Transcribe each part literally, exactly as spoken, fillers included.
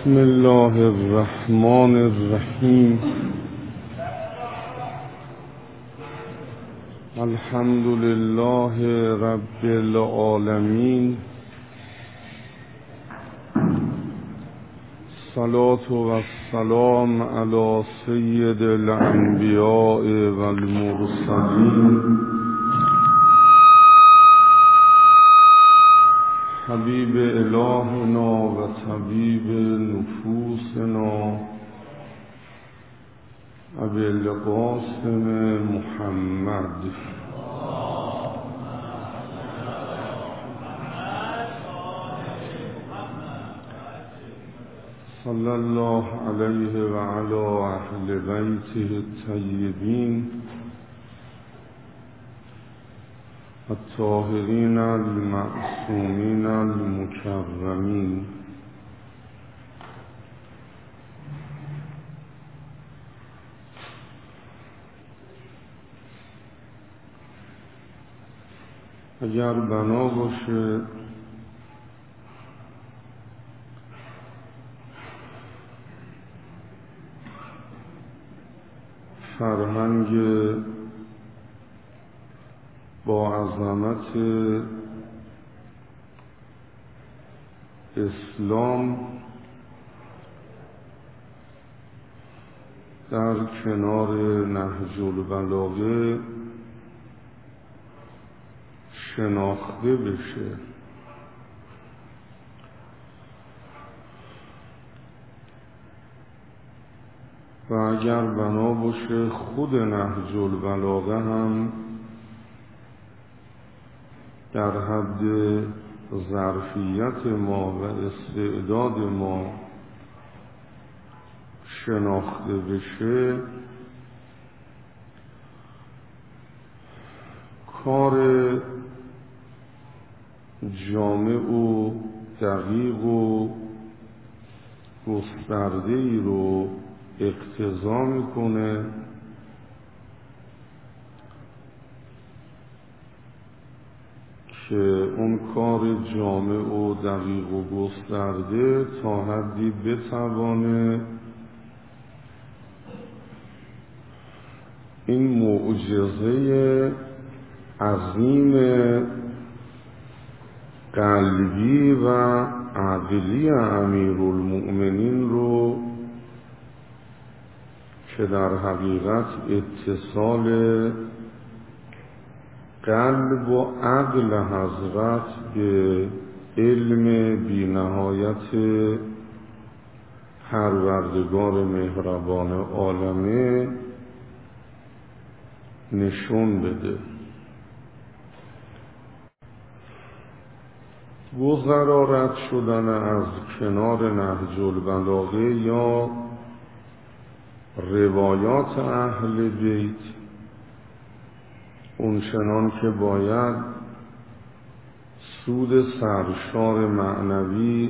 بسم الله الرحمن الرحیم. الحمد لله رب العالمین. الصلاة والسلام علی سید الانبیاء والمرسلین حبیب الهنا و طبیب نفوسنا ابی القاسم محمد صلی الله علیه و علی اهل بیته الطیبین الطاهرین المعصومین المکرمین. اگر بنا باشه فرهنگ با عظمت اسلام در کنار نهج البلاغه شناخته بشه. و اگر بنا باشه خود نهج البلاغه هم در حد ظرفیت ما و استعداد ما شناخته بشه، کار جامع و دقیق و گسترده‌ای رو اقتضا میکنه که اون کار جامع و دقیق و گسترده تا حدی بتوانه این معجزه عظیم قلبی و عقلی امیرالمؤمنین رو که در حقیقت اتصال قلب و عقل حضرت به علم بی نهایت پروردگار مهربان عالمه نشون بده. گذرا رد شدن از کنار نهج البلاغه یا روایات اهل بیت اونچنان که باید سود سرشار معنوی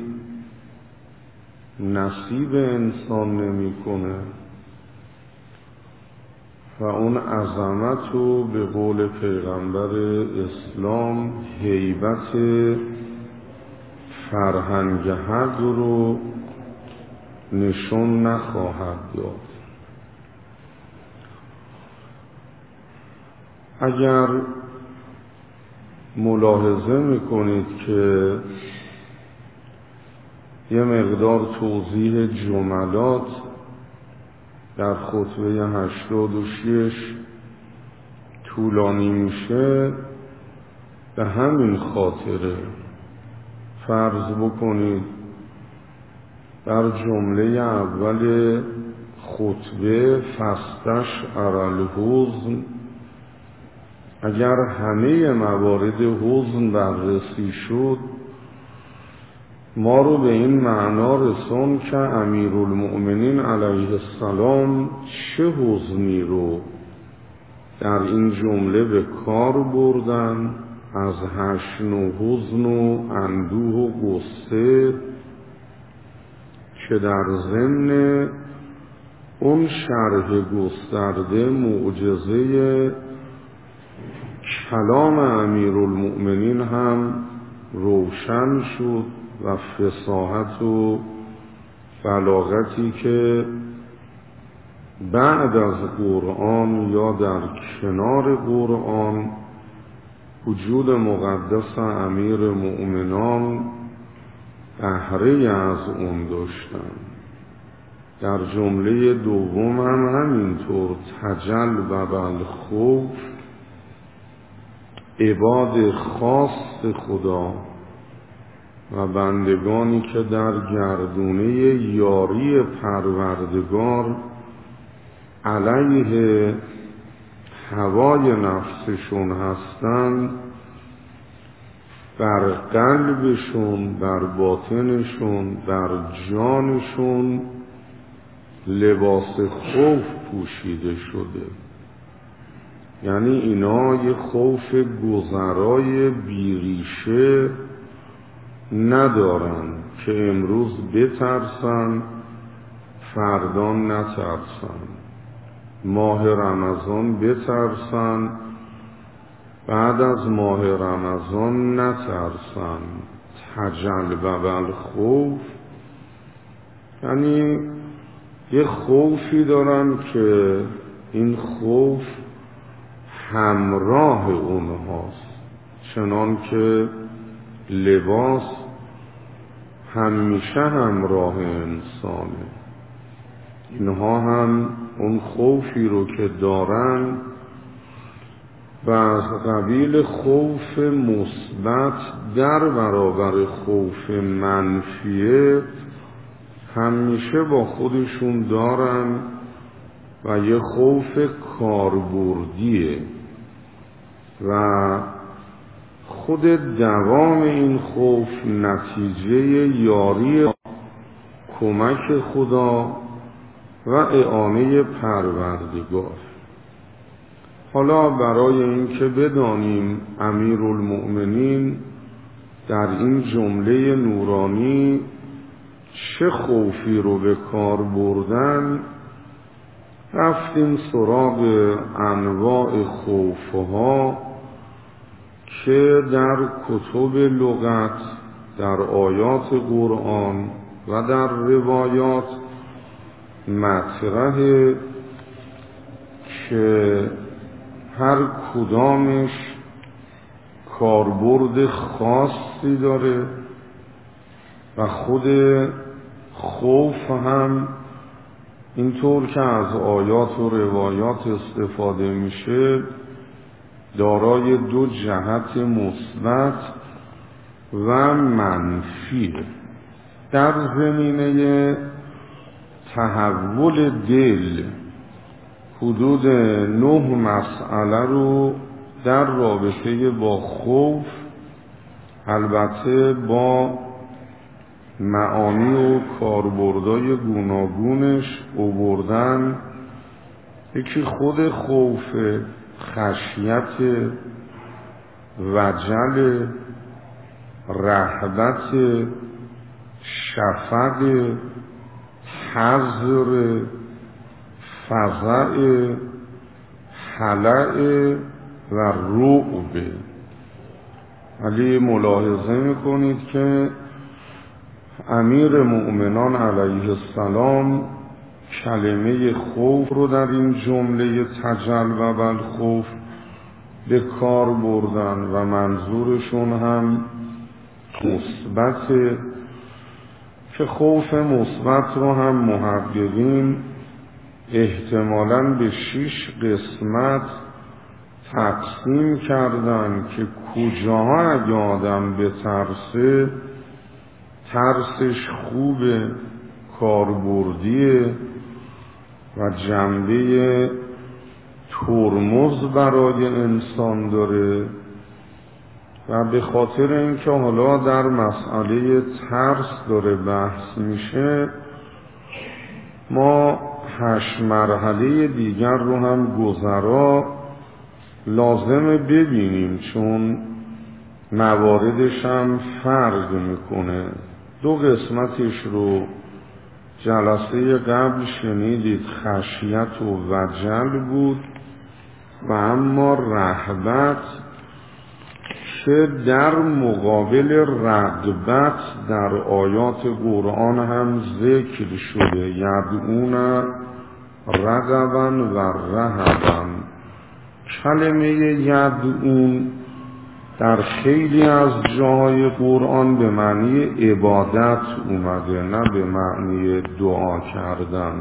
نصیب انسان نمی‌کنه و اون عظمت رو به قول پیغمبر اسلام هیبت فرهنگ حق رو نشون نخواهد داد. اگر ملاحظه میکنید که یه مقدار توضیح جملات در خطبه هشتاد و شش طولانی میشه، به همین خاطره. فرض بکنید در جمله اول خطبه فاستشعر الحزن اگر همه موارد حزن بررسی شد، ما رو به این معنا رسون که امیرالمؤمنین علیه السلام چه حزنی رو در این جمله به کار بردن، از حشن و حزن و اندوه و غصه که در ضمن اون شرح گسترده معجزه کلام امیرالمؤمنین هم روشن شد و فصاحت و بلاغتی که بعد از قرآن یا در کنار قرآن وجود مقدس امیر مؤمنان بهره از اون داشتن. در جمله دوم هم همینطور تجل و بالخوف عباد خاص خدا و بندگانی که در گردونه یاری پروردگار علیه هوای نفسشون هستند، بر قلبشون، بر باطنشون، بر جانشون لباس خوف پوشیده شده. یعنی اینا یه خوف گذرای بیریشه ندارن که امروز بترسن فردا نترسن، ماه رمضان بترسن بعد از ماه رمضان نترسن. تجل و بالخوف یعنی یه خوفی دارن که این خوف همراه اونهاست، چنان که لباس همیشه همراه انسانه. اینها هم اون خوفی رو که دارن و از قبیل خوف مثبت در برابر خوف منفیه همیشه با خودشون دارن و یه خوف کاربردیه و خود دوام این خوف نتیجه یاری کمک خدا و اعانه پروردگار. حالا برای اینکه بدانیم امیرالمؤمنین در این جمله نورانی چه خوفی رو به کار بردن، رفتیم سراغ انواع خوفها که در کتب لغت، در آیات قرآن و در روایات مطرحه که هر کدامش کاربرد خاصی داره و خود خوف هم اینطور که از آیات و روایات استفاده میشه دارای دو جهت مثبت و منفی. در زمینه تحول دل حدود نه مسئله رو در رابطه با خوف، البته با معانی و کاربردهای گوناگونش آوردن. یکی خود خوف، خشیت، وجل، رهبت، شفق، حذر، فزع، هلع و رعب. ولی ملاحظه میکنید که امیر مؤمنان علیه السلام کلمه خوف رو در این جمله تجل و بالخوف به کار بردن و منظورشون هم مثبت، که خوف مثبت رو هم محققین احتمالاً به شش قسمت تقسیم کردن که کجاها اگه آدم به ترسه ترسش خوبه، کاربردیه و جنبه ترمز برای انسان داره. و به خاطر اینکه حالا در مسئله ترس داره بحث میشه، ما هشت مرحله دیگر رو هم گذرا لازمه ببینیم، چون مواردش هم فرق میکنه. دو قسمتش رو جلسه قبل شنیدید، خشیت و وجل بود و اما رهبت که در مقابل رغبت در آیات قرآن هم ذکر شده. یدعون رغبا و رهبا. کلمه یدعون در خیلی از جاهای قرآن به معنی عبادت اومده، نه به معنی دعا کردن.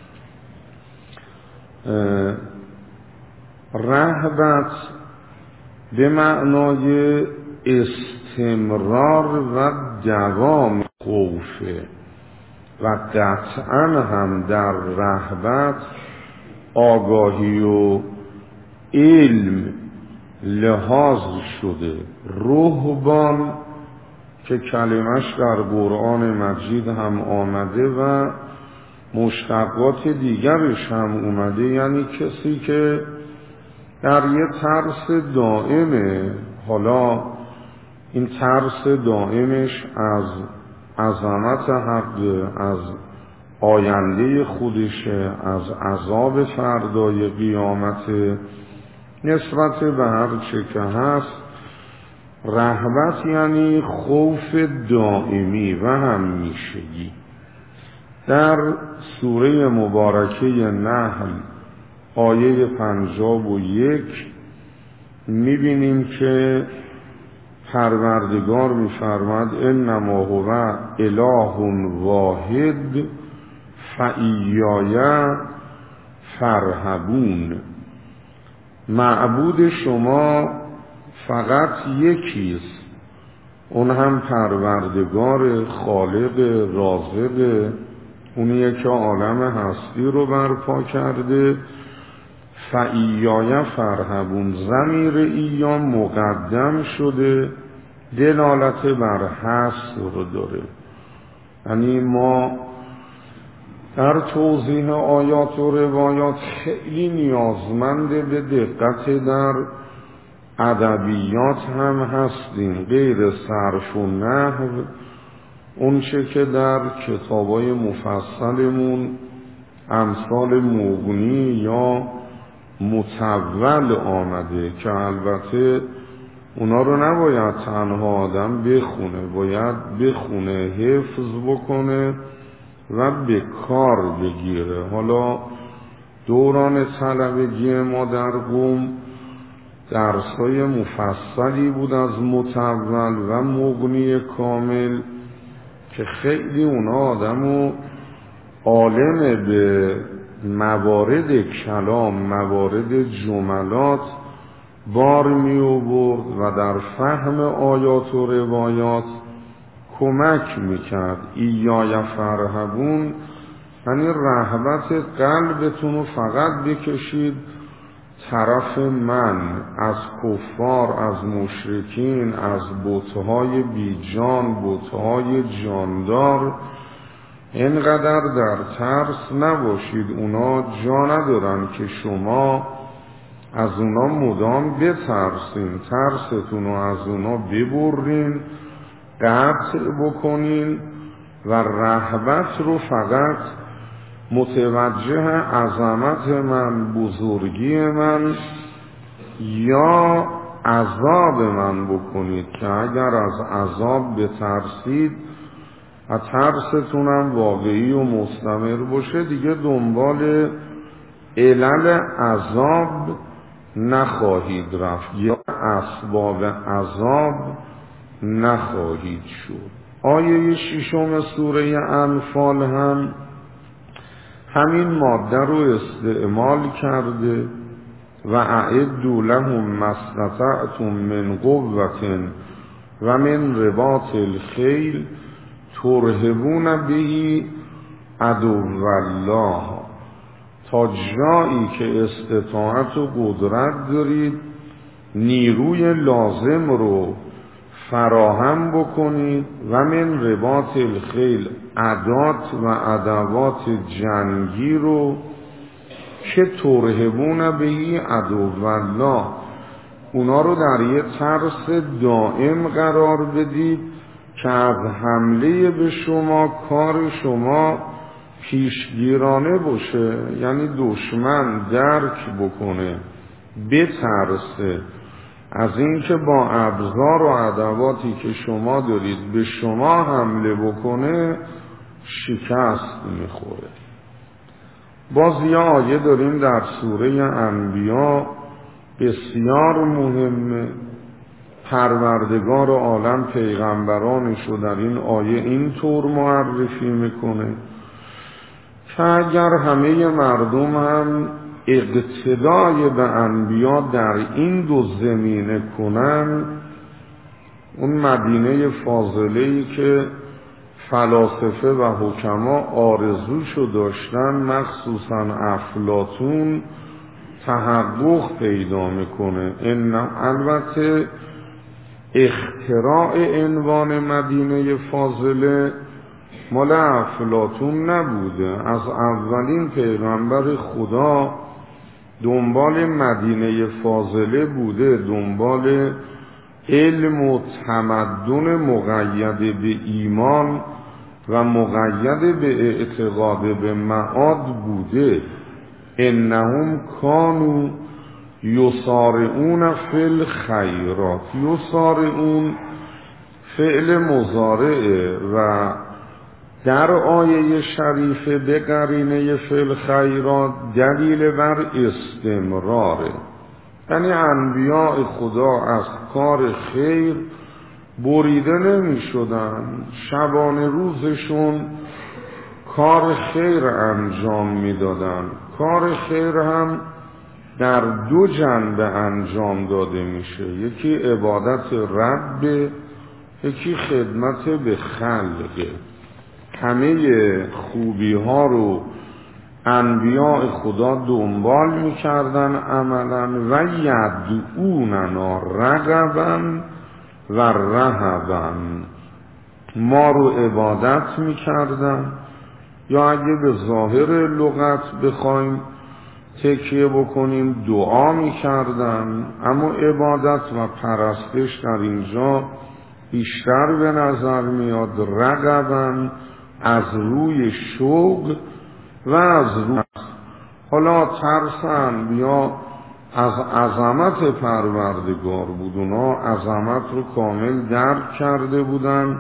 رهبت به معنای استمرار و دوام خوفه و قطعا هم در رهبت آگاهی و علم لحاظ شده. رهبان که کلمش در قرآن مجید هم آمده و مشتقات دیگرش هم اومده، یعنی کسی که در یه ترس دائمه. حالا این ترس دائمش از عظمت حق، از آینده خودشه، از عذاب فردای قیامت، نسبت به هر چه که هست. رهبت یعنی خوف دائمی و همیشگی. در سوره مبارکه نحل آیه پنجاب و یک میبینیم که پروردگار میفرماد انما هو اله واحد فایای فرهبون. معبود شما فقط یکیست، اون هم پروردگار خالق رازق، اونیه که عالم هستی رو برپا کرده. فایای فرهبون، ضمیر ایا مقدم شده، دلالت بر حصر داره. یعنی ما در توضیح آیات و روایات خیلی نیازمند به دقت در ادبیات هم هستیم، غیر صرف و نحو. اون چه که در کتابای مفصلمون امثال مغنی یا متول آمده که البته اونا رو نباید تنها آدم بخونه، باید بخونه، حفظ بکنه و به کار بگیره. حالا دوران طلبگی ما در قم درسای مفصلی بود از متول و مغنی کامل که خیلی اونا آدمو عالم به موارد کلام، موارد جملات بار می آورد و در فهم آیات و روایات کمک میکرد. ایای فرهبون یعنی رهبت قلبتون رو فقط بکشید طرف من، از کفار، از مشرکین، از بتهای بیجان، بتهای جاندار اینقدر در ترس نباشید. اونا جا ندارن که شما از اونا مدام بترسین، ترستون رو از اونا ببرین، قطع بکنین و رهبت رو فقط متوجه عظمت من، بزرگی من یا عذاب من بکنید که اگر از عذاب بترسید و ترستونم واقعی و مستمر باشه دیگه دنبال علل عذاب نخواهید رفت یا اسباب عذاب نخواهید شد. آیه ششم سوره انفال هم همین ماده رو استعمال کرده و اعدوا لهم ما استطعتم من قوة و من رباط الخیل ترهبون به عدو الله. تا جایی که استطاعت و قدرت دارید نیروی لازم رو فراهم بکنید و من رباط الخیل عدات و ادوات جنگی رو که ترهبون به عدو الله، اونا رو در یه ترس دائم قرار بدید که از حمله به شما کار شما پیشگیرانه باشه، یعنی دشمن درک بکنه، بترسه، از این که با ابزار و ادواتی که شما دارید به شما حمله بکنه شکست میخوره. باز یه آیه داریم در سوره انبیا بسیار مهمه. پروردگار عالم پیغمبرانش رو در این آیه اینطور معرفی میکنه که اگر همه مردم هم اقتدای به انبیا در این دو زمینه کنن، اون مدینه فاضله‌ای که فلاسفه و حکما آرزوشو داشتن، مخصوصا افلاطون، تحقق پیدا میکنه. این البته اختراع عنوان مدینه فاضله مال افلاطون نبوده. از اولین پیغمبر خدا دنبال مدینه فاضله بوده، دنبال علم و تمدن مقید به ایمان و مقید به اعتقاد به معاد بوده. انهم کانوا یسارعون فی الخیرات. یسارعون فعل مضارعه و در آیه شریفه به قرینه فی الخیرات دلیل بر استمراره. یعنی انبیاء خدا از کار خیر بریده نمی شدن، شبانه روزشون کار خیر انجام می دادن. کار خیر هم در دو جنبه انجام داده میشه، یکی عبادت رب، یکی خدمت به خلق. همه خوبی ها رو انبیاء خدا دنبال میکردن عملا و یدعوننا رغبا و رهبا. ما رو عبادت میکردن، یا اگه به ظاهر لغت بخوایم تکیه بکنیم دعا میکردن، اما عبادت و پرستش در اینجا بیشتر به نظر میاد رغبا، از روی شوق و از روی حالا ترسن یا از عظمت پروردگار بود. اونا عظمت رو کامل درک کرده بودن،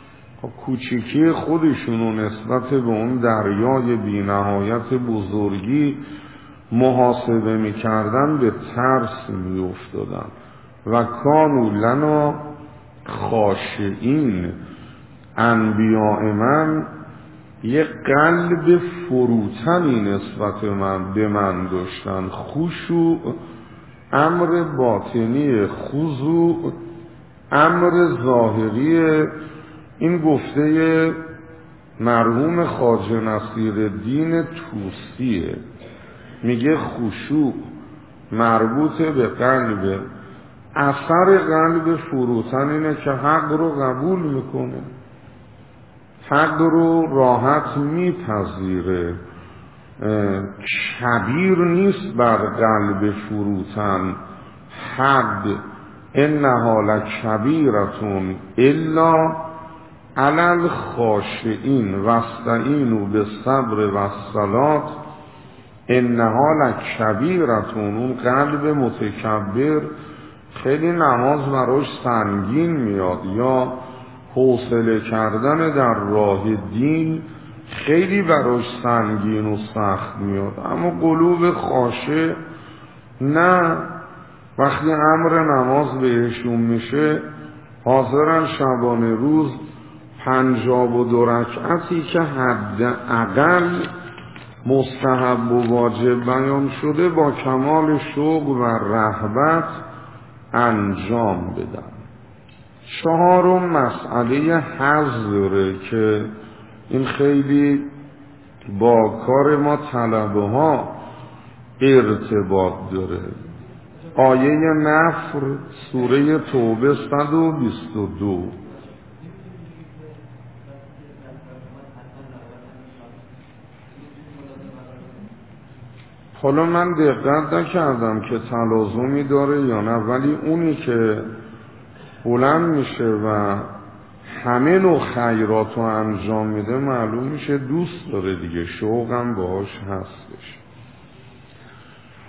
کوچیکی خودشونو نسبت به اون دریای بی نهایت بزرگی محاسبه میکردن، به ترس میافتادن. و کانوا لنا خاشعین. انبیاء من یک قلب فروتنی نسبت من به من داشتن. خشوع امر باطنی، خضوع امر ظاهری. این گفته مرحوم خواجه نصیرالدین طوسیه، میگه خشوع مربوط به قلب. اثر قلب فروتن اینه که حق رو قبول میکنه، حق رو راحت میپذیره. کبیر نیست بر قلب فروتن حق. انها لکبیرتون الا علی الخاشعین واستعینوا بالصبر والصلاة. انها لکبیرتون. اون قلب متکبر خیلی نماز براش سنگین میاد، یا حوصله کردن در راه دین خیلی براش سنگین و سخت میاد. اما قلوب خاشع نه، وقتی امر نماز بهشون میشه حاضرن شبانه روز پنجاب و دو رکعتی که حد اقل مستحب و واجب بیان شده با کمال شوق و رغبت انجام بدن. چهارم مسئله حظره که این خیلی با کار ما طلبه ها ارتباط داره. آیه نفر سوره توبه صد و بیست و دو. حالا من دقت نکردم که تلازمی داره یا نه، ولی اونی که بلند میشه و همه نوع خیرات رو انجام میده معلوم میشه دوست داره دیگه، شوقم باهاش هستش.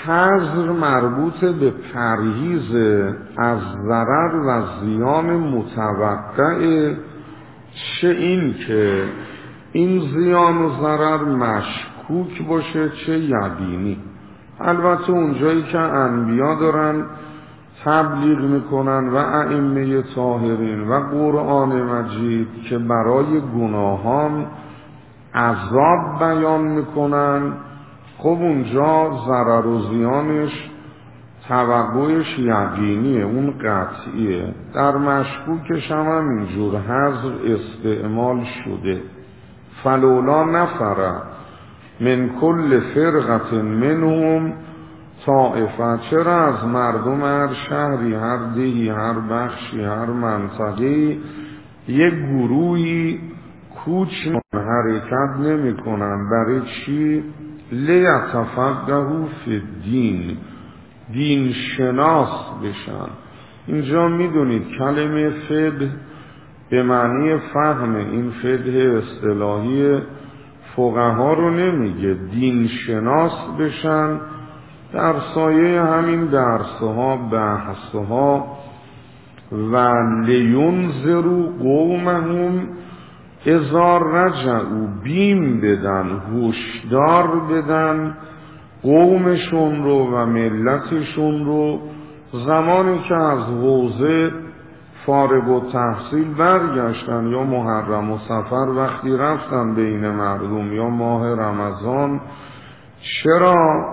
حظر مربوط به پرهیز از ضرر و زیان متوقع، چه این که این زیان و ضرر مشکوک باشه چه یقینی. البته اونجایی که انبیا دارن تبلیغ میکنن و ائمه طاهرین و قرآن مجید که برای گناهان عذاب بیان میکنن، خب اونجا ضرر و زیانش توقعش یقینیه، اون قطعیه. در مشکوکش هم اینجور حظر استعمال شده. فلولا نفر من کل فرقت منهم طائفه، چرا از مردم هر شهری، هر دهی، هر بخشی، هر منطقه‌ای یک گروهی کوچ حرکت نمی کنن. برای چی؟ لیتفقهوا فی الدین، دین شناس بشن. اینجا میدونید کلمه فقه به معنی فهم، این فقه اصطلاحی فقها رو نمیگه، دین شناس بشن. در سایه همین درسها، بحثها و لینذروا قومهم اذا رجعوا، بیم بدن، هشدار بدن قومشون رو و ملتشون رو زمانی که از حوزه فارغ و تحصیل برگشتن، یا محرم و سفر وقتی رفتن بین مردم، یا ماه رمضان. چرا؟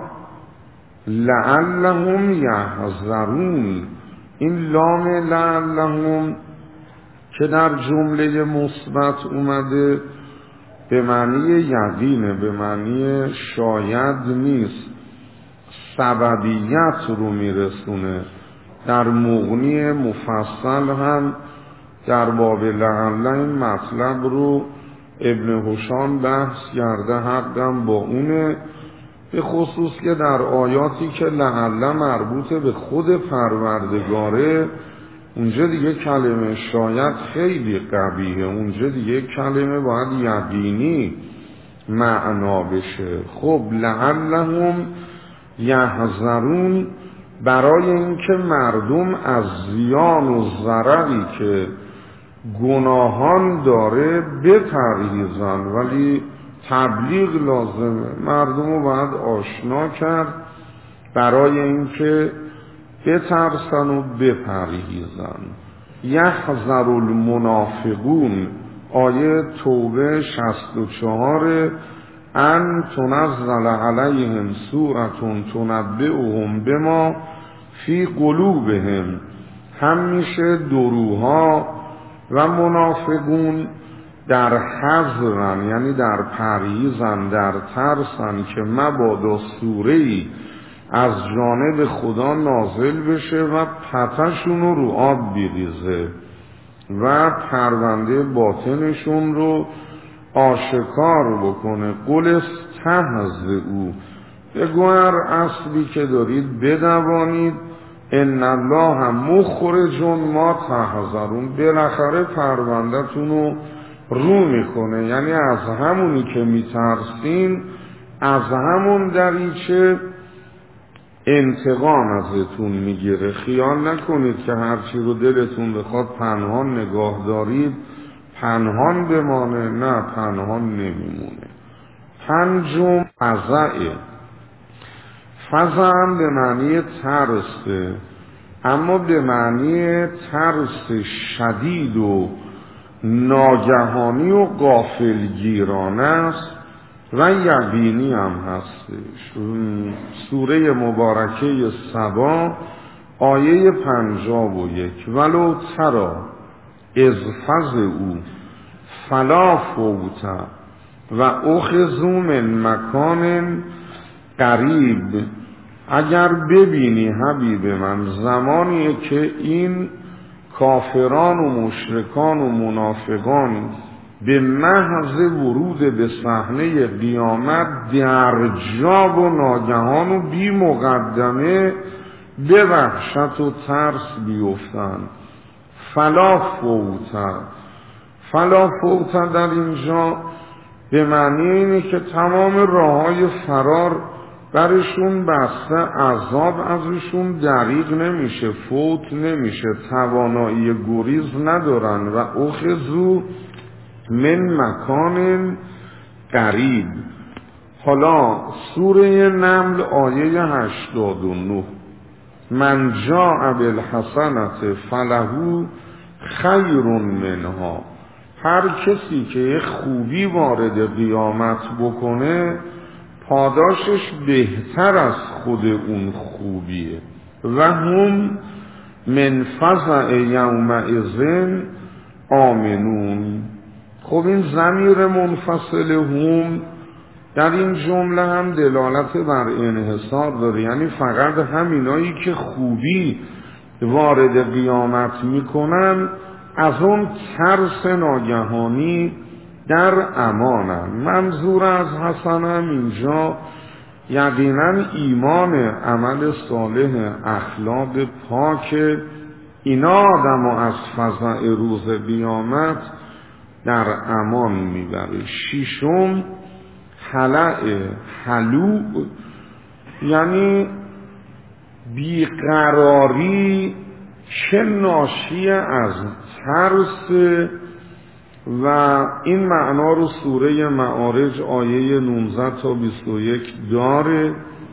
لعلهم یحذرون، این لام لعلهم که در جمله مثبت اومده به معنی یقینه، به معنی شاید نیست، سببیت رو میرسونه. در مغنی مفصل هم در باب لعل این مطلب رو ابن هشام بحث کرده، حقم با اونه، به خصوص که در آیاتی که لعل مربوط به خود پروردگاره، اونجا دیگه کلمه شاید خیلی قویه، اونجا دیگه کلمه باید یقینی معنا بشه. خب لعلهم یحذرون، برای اینکه مردم از زیان و ضرری که گناهان داره بپرهیزن. ولی تبلیغ لازمه، مردم رو باید آشنا کرد برای اینکه بترسن و بپرهیزن. یحذر المنافقون، آیه توبه شصت و چهار، ان تنزل علیهم سورة تنبئهم بما فی قلوبهم. همیشه دروها و منافقون در حذرن، یعنی در پرهیزن، در ترسن که مبادا سوره‌ای از جانب خدا نازل بشه و پتشون رو رو آب بریزه و پرونده باطنشون رو آشکار بکنه. قل استهزئوا، بگو هر اصلی که دارید بدوانید، ان الله مخرج ما تحذرون، بالاخره پرونده‌تون رو رو میکنه. یعنی از همونی که میترسین، از همون دریچه انتقام ازتون میگیره. خیال نکنید که هرچی رو دلتون بخواد پنهان نگاه دارید پنهان بمانه، نه پنهان نمیمونه. پنجم فزعه. فزع هم به معنی ترسه، اما به معنی ترس شدید و ناگهانی و غافلگیرانه است و یقینی هم هستش. سوره مبارکه سبا آیه پنجاب و یک، ولو ترا اذ فزعوا فلا فوت و اخذوا من مکان قریب. اگر ببینی حبیب من زمانی که این کافران و مشرکان و منافقان به محض ورود به صحنه قیامت در جاب و ناگهان و بی مقدمه به وحشت و ترس بیفتن، فلا فوت. فلا فوت در اینجا به معنی اینه که تمام راههای فرار برشون بسته عذاب ازشون دریغ نمیشه، فوت نمیشه، توانایی گریز ندارن. و اخذوا من مکان قریب. حالا سوره نمل آیه هشتاد و نه، من جاء بالحسنة فله خیر منها. هر کسی که خوبی وارد قیامت بکنه پاداشش بهتر از خود اون خوبیه. و هم من فزع یومئذ آمنون. خب این ضمیر منفصل هم در این جمله هم دلالت بر انحصار داره، یعنی فقط همینایی که خوبی وارد قیامت میکنن از اون ترس ناگهانی در امانن. منظور از حسنم اینجا یقینا ایمان، عمل صالح، اخلاق پاک، اینا آدم از فزع روز قیامت در امان میبره. ششم خلع حلوع، یعنی بیقراری که ناشی از ترس، و این معنا رو سوره معارج آیه نوزده تا بیست و یک داره.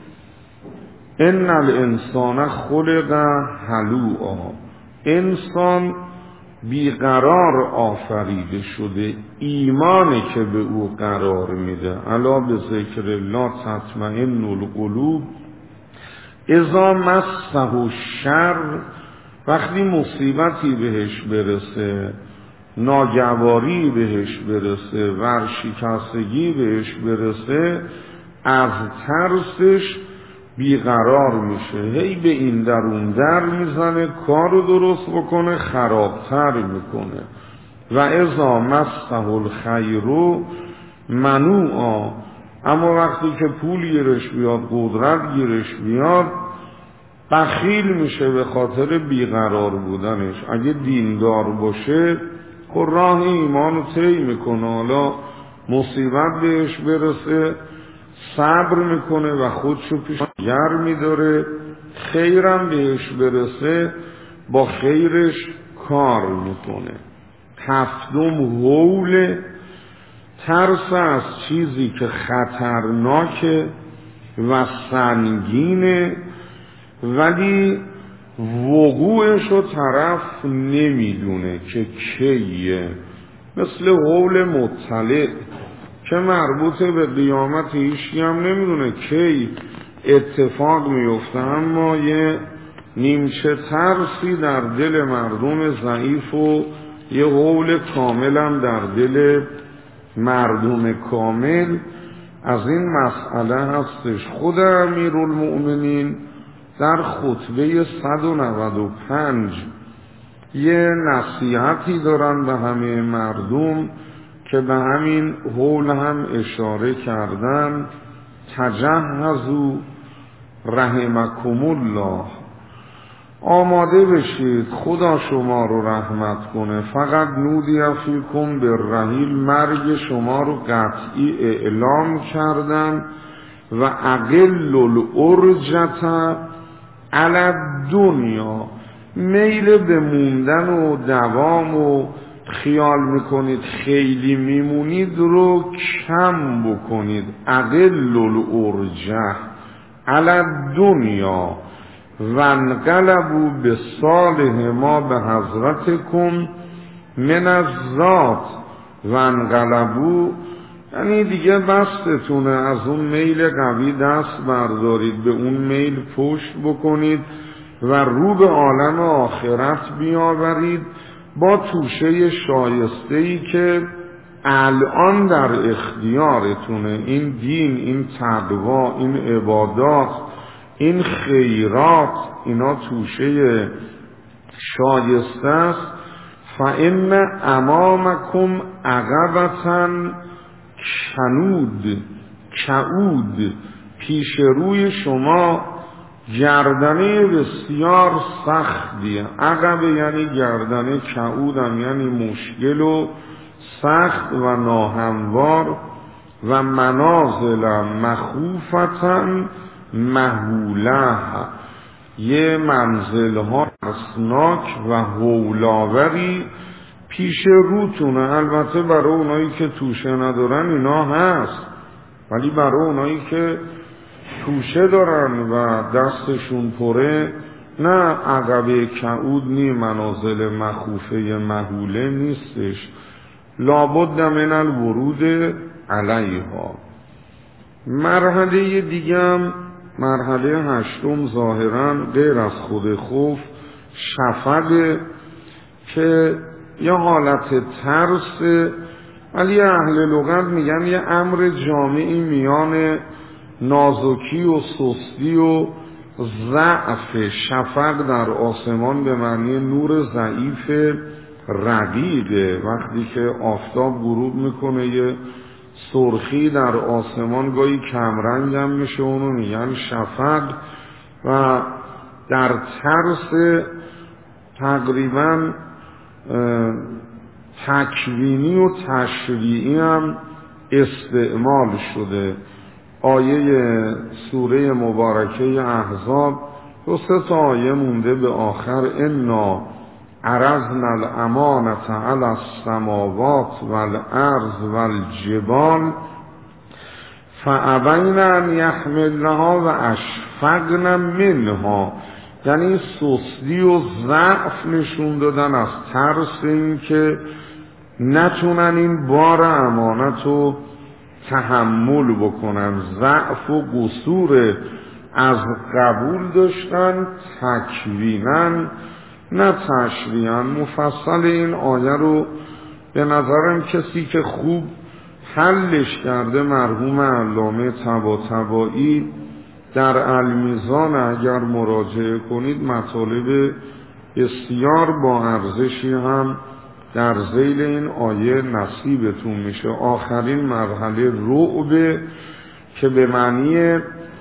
ان الانسان خلق هلوعا. انسان بیقرار آفریده شده، ایمانی که به او قرار میده. الا به ذکر الله تطمئن القلوب. اذا مسه الشر، وقتی مصیبتی بهش برسه، ناگواری بهش برسه، ورشکستگی بهش برسه، از ترسش بیقرار میشه، هی به این در اون در میزنه، کارو درست بکنه خرابتر میکنه. و اذا مسه الخیر منوعا. اما وقتی که پول گیرش بیاد، قدرت گیرش بیاد، بخیل میشه به خاطر بیقرار بودنش. اگه دیندار باشه خب راه ایمان رو طی میکنه، حالا مصیبت بهش برسه صبر میکنه و خودشو پیش گر میداره، خیرم بهش برسه با خیرش کار میکنه. هفتم هول، ترس از چیزی که خطرناکه و سنگینه ولی وقوعش رو طرف نمیدونه که کیه. مثل هول مطلع که مربوط به قیامت هیچی هم نمیدونه کی اتفاق میفته، اما یه نیمچه ترسی در دل مردم ضعیف و یه هول کامل هم در دل مردم کامل از این مسئله هستش. خود امیرالمؤمنین در خطبه صد و نود و پنج یه نصیحتی دارن به همه مردم که به همین هول هم اشاره کردن. تجهزوا رحمکم الله. آماده بشید خدا شما رو رحمت کنه. فقط نودی فیکم به رحیل، مرگ شما رو قطعی اعلام کردن. و اقل الارجت علی دنیا، میل به موندن و دوام و خیال میکنید خیلی میمونید رو کم بکنید. اقل الارجه علی دنیا و انقلبوا به صالح ما به حضرتکم من الذات و انقلبوا، یعنی دیگه بستتونه از اون میل قوی دست بردارید، به اون میل پشت بکنید و رو به عالم آخرت بیاورید با توشه شایسته‌ای که الان در اختیارتونه. این دین، این تقوا، این عبادات، این خیرات، اینا توشه شایسته است. فإن امامکم عقبةً کنود کعود، پیش روی شما گردنه بسیار سختیه. عقب یعنی گردنه، کعودم یعنی مشکل و سخت و ناهموار. و منازل مخوفتن مهوله، یه منزل‌ها ترسناک و هولاوری پیش روتونه. البته برای اونایی که توشه ندارن اینا هست، ولی برای اونایی که توشه دارن و دستشون پره، نه عقبه کعود نی، منازل مخوفه مهوله نیستش. لابد من الورود علیها. مرحله دیگم، مرحله هشتم، ظاهرا غیر از خود خوف شفقه که یه حالت ترس، ولی اهل لغت میگن یه امر جامعی میان نازکی و سستی و ضعف. شفق در آسمان به معنی نور ضعیف رقیقه. وقتی که آفتاب غروب میکنه یه سرخی در آسمان گاهی کمرنگ هم میشه، اونو میگن شفق. و در ترس تقریبا تکوینی و تشریعی هم استعمال شده. آیه سوره مبارکه احزاب دو سه تا آیه مونده به آخر، انا عرضنا الامانة علی السماوات والارض والجبال فابین ان یحملنها و اشفقن منها، یعنی سستی و ضعف نشون دادن از ترس این که نتونن این بار امانت رو تحمل بکنن، ضعف و قصور از قبول داشتن تکوینن نه تشریعاً. مفصل این آیه رو به نظرم کسی که خوب حلش کرده مرحوم علامه طباطبایی در المیزان اگر مراجعه کنید مطالب بسیار با ارزشی هم در ذیل این آیه نصیبتون میشه. آخرین مرحله رعب که به معنی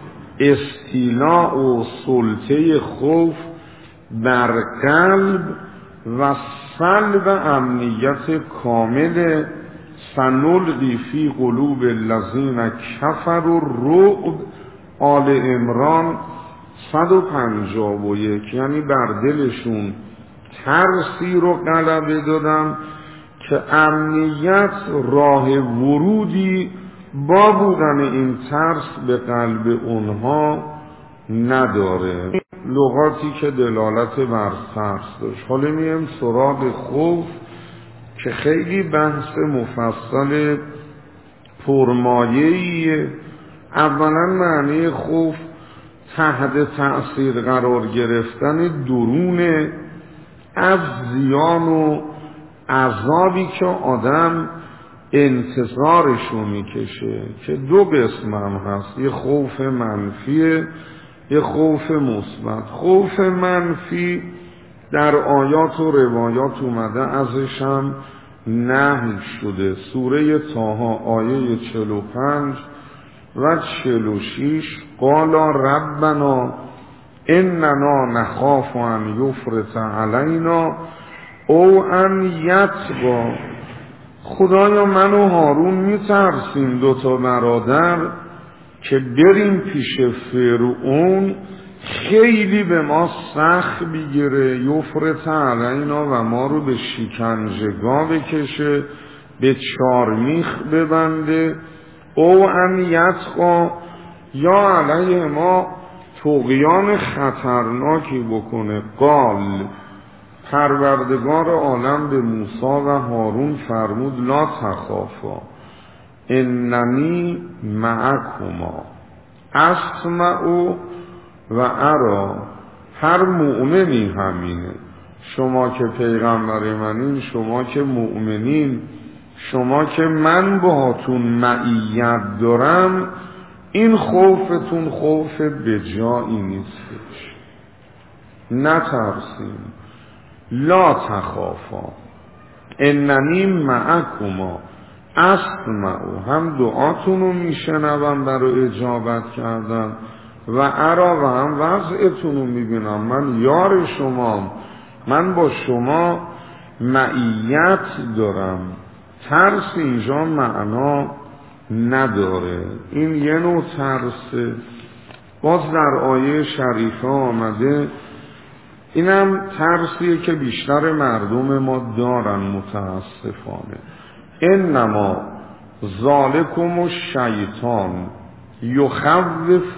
استیلاء و سلطه خوف بر قلب و سلب امنیت کامل. سنلقی فی قلوب الذین کفروا الرعب، آل عمران صد و پنجاه و یک، یعنی بر دلشون ترسی رو غلبه دادم که امنیت راه ورودی با بودن این ترس به قلب اونها نداره. لغاتی که دلالت بر ترس داشت. حالا میم سراغ خوف که خیلی بحث مفصل پرمایه‌ایه. اولا معنی خوف تحت تأثیر قرار گرفتن درونه از زیان و عذابی که آدم انتظارشو میکشه، که دو قسم هم هست، یه خوف منفیه یه خوف مثبت. خوف منفی در آیات و روایات اومده، ازش هم نهی شده. سوره طه آیه چهل و پنج و چهل و شش، قال ربنا اننا نخاف ان یفرط علینا او ان یطغی. خدایا من و هارون میترسیم دوتا برادر که بریم پیش فرعون خیلی به ما سخت بگیره، یفرط علینا و ما رو به شکنجهگاه بکشه، به چارمیخ ببنده، او ان یطغی یا علیه ما طغیان خطرناکی بکنه. قال پروردگار عالم به موسی و هارون فرمود لا تخافا اننی معکما اسمع و ارا. هر مؤمنی همینه، شما که پیغمبر منین، شما که مؤمنین، شما که من باهاتون معیت دارم، این خوفتون خوف بجایی نیستش. نترسیم، لا تخافا اننی معکما اسمع، هم دعاتونو میشنوم برای اجابت کردن و ارا و هم وضعتونو میبینم، من یار شمام، من با شما معیت دارم. ترس اینجا معنا نداره. این یه نوع ترسه. باز در آیه شریفه آمده، اینم ترسیه که بیشتر مردم ما دارن متاسفانه. انما ذالکم الشیطان یخوف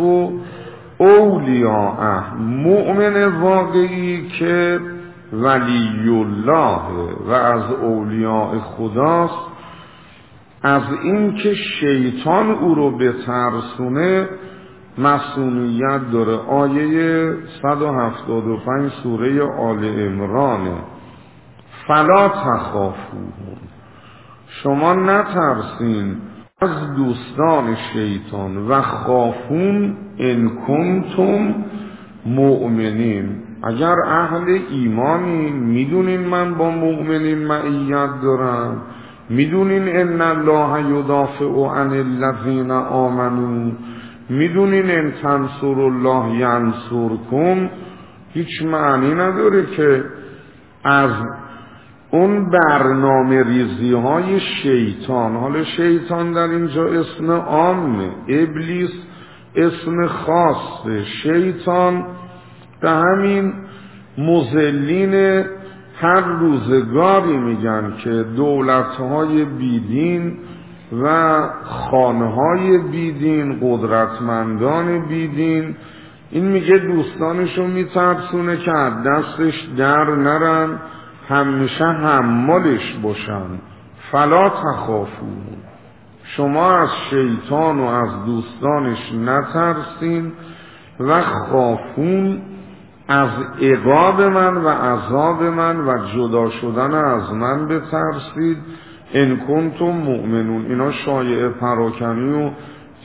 اولیاءه. مؤمن واقعی که ولی الله و از اولیاء خداست، از این که شیطان او رو بترسونه مسئولیت داره. آیه صد و هفتاد و پنج سوره آل عمرانه. فلا تخافوهم، شما نترسین از دوستان شیطان، و خافون ان کنتم مؤمنین، اگر اهل ایمانی میدونین من با مؤمنین معیت دارم، میدونین ان الله یدافع عن الذین آمنوا، میدونین ان تنصر الله ینصرکم. هیچ معنی نداره که از اون برنامه ریزی های شیطان، حالا شیطان در اینجا اسم عامه، ابلیس اسم خاصه، شیطان به همین مضلین هر روزگاری میگن که دولت‌های بیدین و خانهای بیدین، قدرتمندان بیدین، این میگه دوستانشو میترسونه که از دستش در نرن، همیشه حمالش باشن. فلا تخافون، شما از شیطان و از دوستانش نترسین، و خافون، از عقاب من و عذاب من و جدا شدن از من بترسید. ان کنتم مؤمنون. اینا شایعه پراکنی و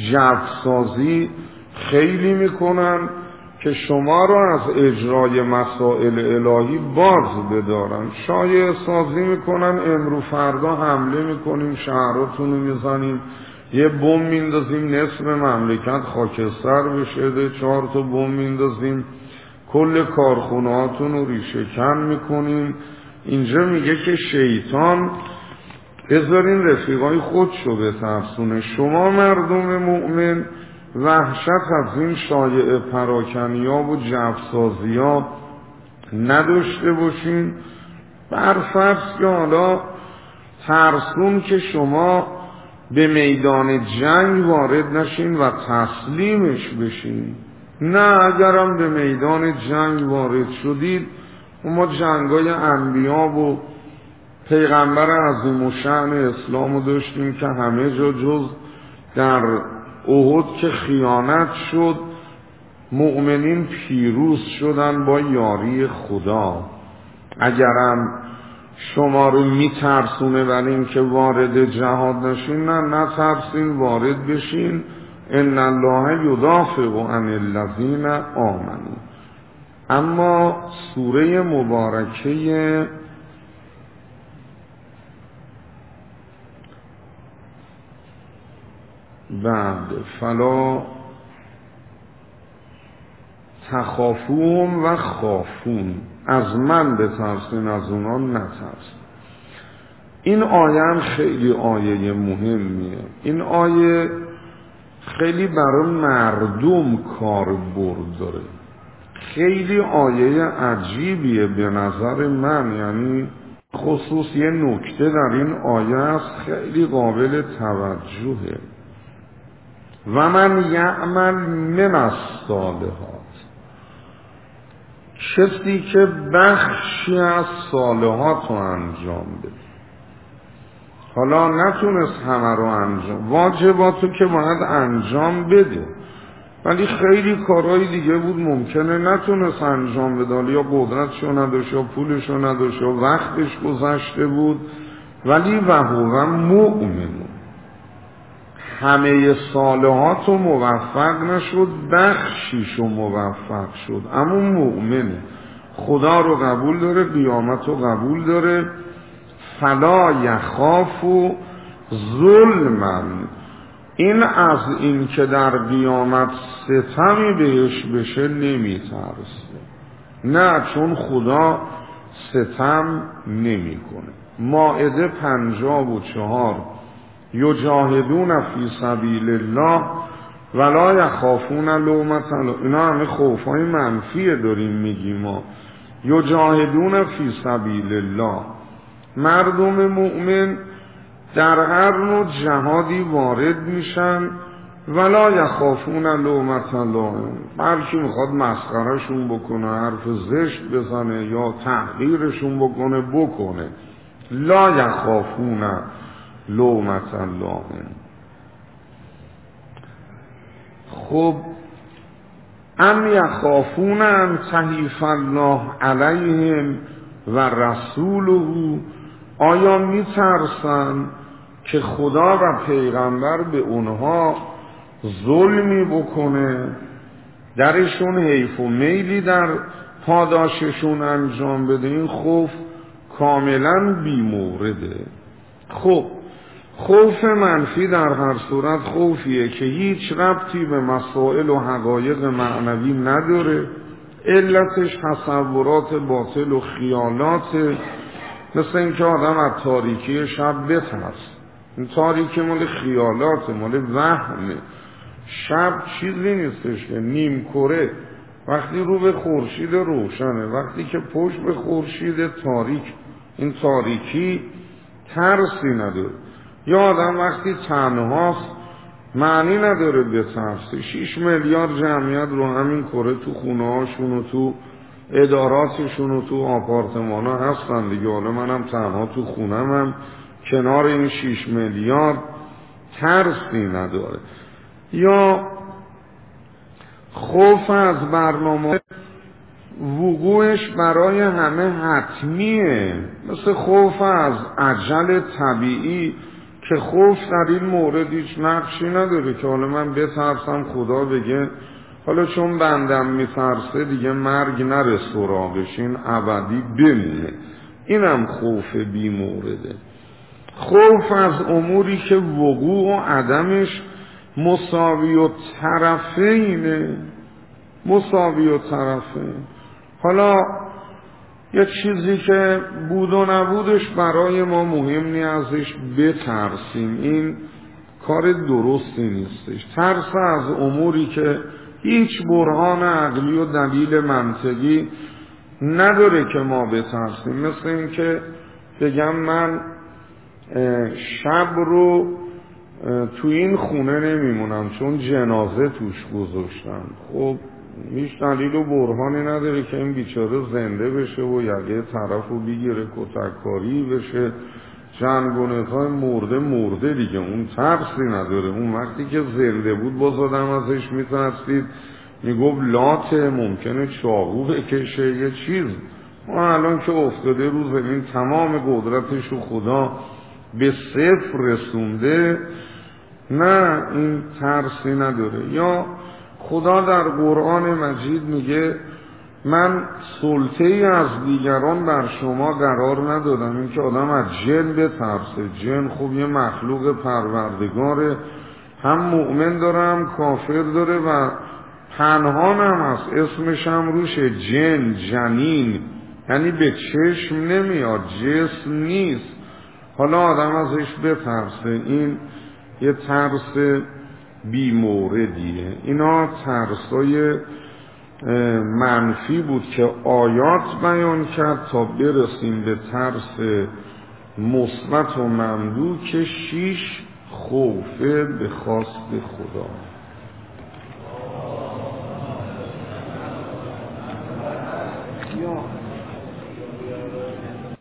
جفسازی خیلی میکنن که شما را از اجرای مسائل الهی باز بدارن. شایعه سازی میکنن، امرو فردا حمله میکنیم، شهراتون رو میزنیم، یه بم میندازیم نصف مملکت خاکستر بشه، ده چهار تا بم میندازیم کل کارخونهاتون رو ریشه کن میکنیم. اینجا میگه که شیطان بذارین رفیقای خودشو بترسونه. شما مردم مؤمن وحشت از این شایعه پراکنی‌ها و جفسازی‌ها نداشته باشین. برفرض که حالا ترسون که شما به میدان جنگ وارد نشین و تسلیمش بشین. نه، اگرم به میدان جنگ وارد شدید، ما جنگای انبیا و پیغمبر عظیم الشأن اسلامو داشتیم که همه جا جز در احد که خیانت شد مؤمنین پیروز شدن با یاری خدا. اگرم شما رو میترسونه ولی این که وارد جهاد نشین، نه نترسین، وارد بشین. ان الله یدافع عن الذین آمنوا. اما سوره مبارکه بعد فلا تخافوهم و خافون، از من بترسین از اونا نترسین. این آیه هم خیلی آیه مهمیه. این آیه خیلی برای مردم کاربرد داره. خیلی آیه عجیبیه به نظر من. یعنی خصوص یه نکته در این آیه است خیلی قابل توجهه. و من یعمل من الصالحات، کسی که بخشی از صالحات رو انجام بده. حالا نتونست همه رو انجام، واجباتو که باید انجام بده، ولی خیلی کارهای دیگه بود ممکنه نتونست انجام بده، یا قدرتشو نداشت، یا پولشو نداشت، یا وقتش گذشته بود. ولی و هو مؤمن، همه صالحاتو موفق نشد، بخشیشو موفق شد، اما مؤمنه، خدا رو قبول داره، قیامت رو قبول داره. فلا یخاف ظلما، این از این که در قیامت ستمی بهش بشه نمیترسه. نه، چون خدا ستم نمی کنه. مائده پنجاه و چهار یجاهدون فی سبیل الله ولا یخافون لومة لائم. اینا همه خوفهای منفیه داریم میگیم ما. یجاهدون فی سبیل الله، مردم مؤمن در هر نوع جهادی وارد میشن. ولا یخافون لومة لائم، هر کی میخواد مسخرهشون بکنه، حرف زشت بزنه یا تحقیرشون بکنه بکنه. لا یخافون لومة لائم. خب ام یخافون ان تحیف الله علیهم و رسوله، آیا میترسن که خدا و پیغمبر به اونها ظلمی بکنه، درشون حیف و میلی در پاداششون انجام بده؟ این خوف کاملا بی مورده. خب خوف منفی در هر صورت خوفیه که هیچ ربطی به مسائل و حقایق معنوی نداره، علتش تصورات باطل و خیالات، مثل اینکه آدم از تاریکی شب بترس. این تاریکی مال خیالات، مال وهمه. شب چیزی نیستش که نیم کره، وقتی رو به خورشید روشنه، وقتی که پشت به خورشید تاریک. این تاریکی ترسی نداره. یا آدم وقتی تنهاست معنی نداره بترسه. شیش میلیارد جمعیت رو همین کره تو خونه هاشون و تو اداراتشون و تو آپارتمان ها هستن دیگه. حالا منم تنها تو خونم هم کنار این شیش میلیارد ترسی نداره. یا خوف از برنامه وقوعش برای همه حتمیه، مثل خوف از اجل طبیعی که خوف در این مورد هیچ نقشی نداره که حالا من بترسم خدا بگه حالا چون بندم میترسه دیگه مرگ نره سراغش، این ابدی بمونه. اینم خوف بی مورده. خوف از اموری که وقوع و عدمش مساوی و طرفینه، مساوی و طرفین. حالا یه چیزی که بود و نبودش برای ما مهم نی ازش بترسیم، این کار درستی نیستش. ترس از اموری که هیچ برهان عقلی و دلیل منطقی نداره که ما بترسیم. مثل این که بگم من شب رو تو این خونه نمیمونم چون جنازه توش گذاشتم. خب هیچ دلیل و برهانی نداره که این بیچاره زنده بشه و یقه طرف رو بگیره، کتککاری بشه، جنگونهای مرده مرده دیگه. اون ترسی نداره. اون وقتی که زنده بود باز آدم ازش میترسید، میگفت لاته، ممکنه چاقو بکشه یه چیز. ما الان که افتاده رو زمین تمام قدرتشو خدا به صفر رسونده، نه این ترسی نداره. یا خدا در قرآن مجید میگه من سلطه ای از دیگران بر شما قرار ندادم، این که آدم از جن بترسه. جن خب یه مخلوق پروردگاره، هم مؤمن داره هم کافر داره و پنهان هم هست، اسمش هم روشه، جن، جنین، یعنی به چشم نمیاد، جسم نیست. حالا آدم ازش بترسه، این یه ترس بی موردیه. اینا ترسای منفی بود که آیات بیان کرد تا برسیم به ترس مثبت و ممدوح که شیش خوفه به خواست خدا.